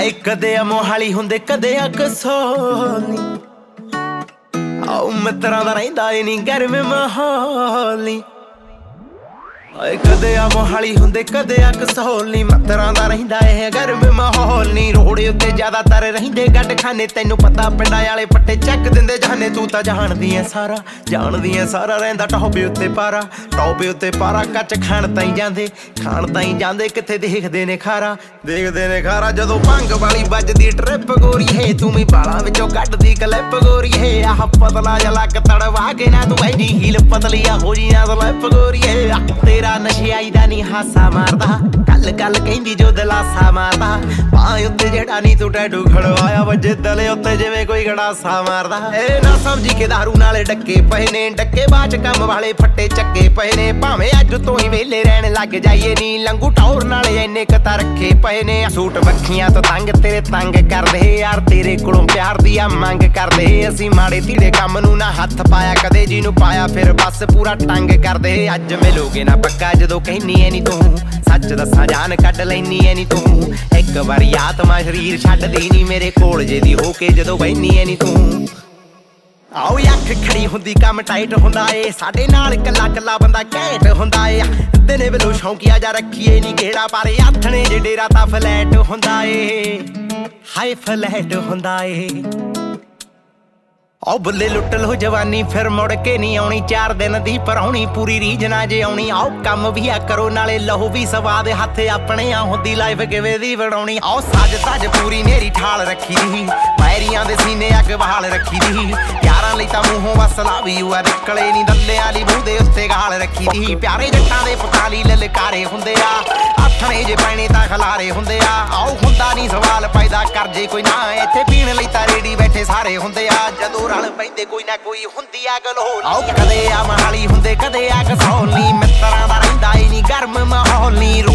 ਹਾਏ ਕਦੇ ਆ ਮੋਹਾਲੀ ਹੁੰਦੇ ਕਦੇ ਆ ਕਸੋਲੀ ਆਉ ਮਿੱਤਰਾਂ ਦਾ ਰਹਿੰਦਾ ਏ ਨੀ ਗਰਮ ਮਾਹੌਲ ਨੀ ਹਾਏ ਕਦੇ ਆ ਮੋਹਾਲੀ ਹੁੰਦੇ ਕਦੇ ਆ ਕਸੋਲੀ ਮਿੱਤਰਾਂ ਦਾ ਰਹਿੰਦਾ ਏ ਗਰਮ ਮਾਹੌਲ ਨੀ ਰੋੜੇ ਉੱਤੇ ਜ਼ਿਆਦਾਤਰ ਰਹਿੰਦੇ ਗੱਡ ਖਾਨੇ ਤੈਨੂੰ ਪਤਾ ਪਿੰਡਾਂ ਵਾਲੇ ਪੱਟੇ ਚੱਕ ਦਿੰਦੇ ਜਾਨੇ ਤੂੰ ਤਾਂ ਜਾਣਦੀ ਐ ਸਾਰਾ ਰਹਿੰਦਾ ਟੌਪੇ ਉੱਤੇ ਪਾਰਾ ਕੱਚ ਖਾਣ ਤਾਈਂ ਜਾਂਦੇ ਕਿੱਥੇ ਦੇਖਦੇ ਨੇ ਖਾਰਾ ਜਦੋਂ ਭੰਗ ਵਾਲੀ ਵੱਜਦੀ ਟ੍ਰਿਪ ਗੋਰੀ ਹੈ ਤੂੰ ਵੀ ਬਾਲਾਂ ਵਿੱਚੋਂ ਕੱਢਦੀ ਕਲਿੱਪ ਗੋਰੀ ਹੈ ਆਹ ਪਤਲਾ ਜਿਹਾ ਲੱਕ ਤੜਵਾ ਕੇ ਨਾ ਤੂੰ ਐਨੀ ਹੀਲ ਪਤਲੀ ਆ ਹੋ ਜੀ ਨਾ ਸਲਿੱਪ ਗੋਰੀ ਹੈ ਤੇਰਾ ਨਸ਼ਿਆਈ ਦਾ ਨੀ ਹਾਸਾ ਮਾਰਦਾ ਗੱਲ ਕਹਿੰਦੀ ਜੋ ਦਿਲਾਸਾ ਮਾਰਦਾ ਬਾਹ ਉੱਤੇ ਜਿਹੜਾ ਨੀ ਤੂੰ ਟੈਟੂ ਖੜਵਾਇਆ ਵੱਜੇ ਦਲੇ ਉੱਤੇ ਜਿਵੇਂ ਕੋਈ ਗੜਾਸਾ ਮਾਰਦਾ ਇਹ ਨਾ ਸਮਝੀ ਕਿ ਦਾਰੂ ਨਾਲੇ ਡੱਕੇ ਪਏ ਨੇ ਡੱਕੇ ਬਾਚ ਕੰਮ ਵਾਲੇ ਫੱਟੇ ਚੱਕੇ ਪਏ ਨੇ ਭਾਵੇਂ ਅੱਜ ਤੋਂ ਹੀ ਵੇਲੇ ਰਹਿਣ ਲੱਗ ਜਾਈਏ ਨੀ ਲੰਗੂ ਟੌਰ ਨਾਲੇ ਇੰਨੇ ਕਤਾ ਰੱਖੇ ਪਏ ਨੇ ਸੂਟ ਵੱਖੀਆਂ ਤੋਂ ਤੇਰੇ ਤੰਗ ਕਰਦੇ ਯਾਰ ਤੇਰੇ ਕੋਲੋਂ ਪਿਆਰ ਦੀ ਆ ਮੰਗ ਕਰਦੇ ਅਸੀਂ ਮਾੜੇ ਧੀੜੇ ਕੰਮ ਨੂੰ ਨਾ ਹੱਥ ਪਾਇਆ ਕਦੇ ਜਿਹਨੂੰ ਪਾਇਆ ਫਿਰ ਬਸ ਪੂਰਾ ਟੰਗ ਕਰਦੇ ਅੱਜ ਮਿਲੋਗੇ ਨਾ ਪੱਕਾ ਜਦੋਂ ਕਹਿਨੀ ਐ ਨੀ ਤੂੰ ਸੱਚ ਦੱਸਾਂ ਜਾਨ ਕੱਢ ਲੈਨੀ ਐ ਨੀ ਤੂੰ ਇੱਕ ਵਾਰੀ ਆਤਮਾ ਸ਼ਰੀਰ ਛੱਡਦੀ ਨੀ ਮੇਰੇ ਕੋਲ ਜੇ ਦੀ ਹੋ ਕੇ ਜਦੋਂ ਬੈਨੀ ਐ ਨੀ ਤੂੰ ਆਓ ਅੱਖ ਖੜੀ ਹੁੰਦੀ ਕੰਮ ਟਾਈਟ ਹੁੰਦਾ ਏ ਸਾਡੇ ਨਾਲ ਕੱਲਾ ਬੰਦਾ ਘੈਂਟ ਹੁੰਦਾ ਏ ਦਿਨੇ ਵੇਲੋਂ ਸ਼ੌਂਕੀਆ ਜਾ ਰੱਖੀਏ ਨੀ ਕਿਹੜਾ ਪਰ ਆਥਣੇ ਜੇ ਡੇਰਾ ਤਾਂ ਫਲੈਟ ਹੁੰਦਾ ਏ ਹਾਈ ਫਲੈਟ ਹੁੰਦਾ ਏ ਆਓ ਬੱਲੇ ਲੁੱਟ ਲੋ ਜਵਾਨੀ ਫਿਰ ਮੁੜ ਕੇ ਨਹੀਂ ਆਉਣੀ 4 ਦਿਨ ਦੀ ਪਰਾਉਣੀ ਪੂਰੀ ਰੀਝ ਨਾ ਜੇ ਆਉਣੀ ਆਓ ਕੰਮ ਵੀ ਆ ਕਰੋ ਨਾਲੇ ਲਹੂ ਵੀ ਸਵਾਦ ਹੱਥ ਆਪਣੇ ਆ ਹੁੰਦੀ ਲਾਈਫ ਕਿਵੇਂ ਦੀ ਬਣਾਉਣੀ ਆਓ ਸੱਜ ਪੂਰੀ ਨੇਰੀ ਠਾਲ ਰੱਖੀ ਦੀ ਮੈਰੀਆਂ ਦੇ ਸੀਨੇ ਅੱਗ ਬਹਾਲ ਰੱਖੀ ਦੀ ਪਿਆਰਾਂ ਲਈ ਤਾਂ ਮੂੰਹੋਂ ਵਸਲਾ ਵੀ ਆ ਨਿਕਲੇ ਨੀ ਦੱਲਿਆਂ ਲਈ ਮੂੰਹ ਦੇ ਉੱਤੇ ਗਾਲ ਰੱਖੀ ਦੀ ਪਿਆਰੇ ਜੱਟਾਂ ਦੇ ਪਕਾਲੀ ਲਲਕਾਰੇ ਹੁੰਦੇ ਆ ਆਥਣੇ ਜੇ ਪੈਣੇ ਤਾਂ ਖਲਾਰੇ ਹੁੰਦੇ ਆ ਆਓ ਹੁੰਦਾ ਨਹੀਂ ਸਵਾਲ ਪੈਦਾ ਕਰ ਜੇ ਕੋਈ ਨਾ ਇੱਥੇ ਪੀਣ ਲਈ ਤਾਂ ਰੇੜੀ ਬੈਠੇ ਸਾਰੇ ਹੁੰਦੇ ਆ ਜਦੋਂ ਰਲ ਪੈਂਦੇ ਕੋਈ ਨਾ ਕੋਈ ਹੁੰਦੀ ਆ ਗਲੋਲ ਆਓ ਕਦੇ ਆ ਮਹਾਲੀ ਹੁੰਦੇ ਕਦੇ ਆ ਕਸੌਲੀ ਮਿੱਤਰਾਂ ਦਾ ਰਹਿੰਦਾ ਈ ਨੀ ਗਰਮ ਮਾਹੌਲ ਨੀ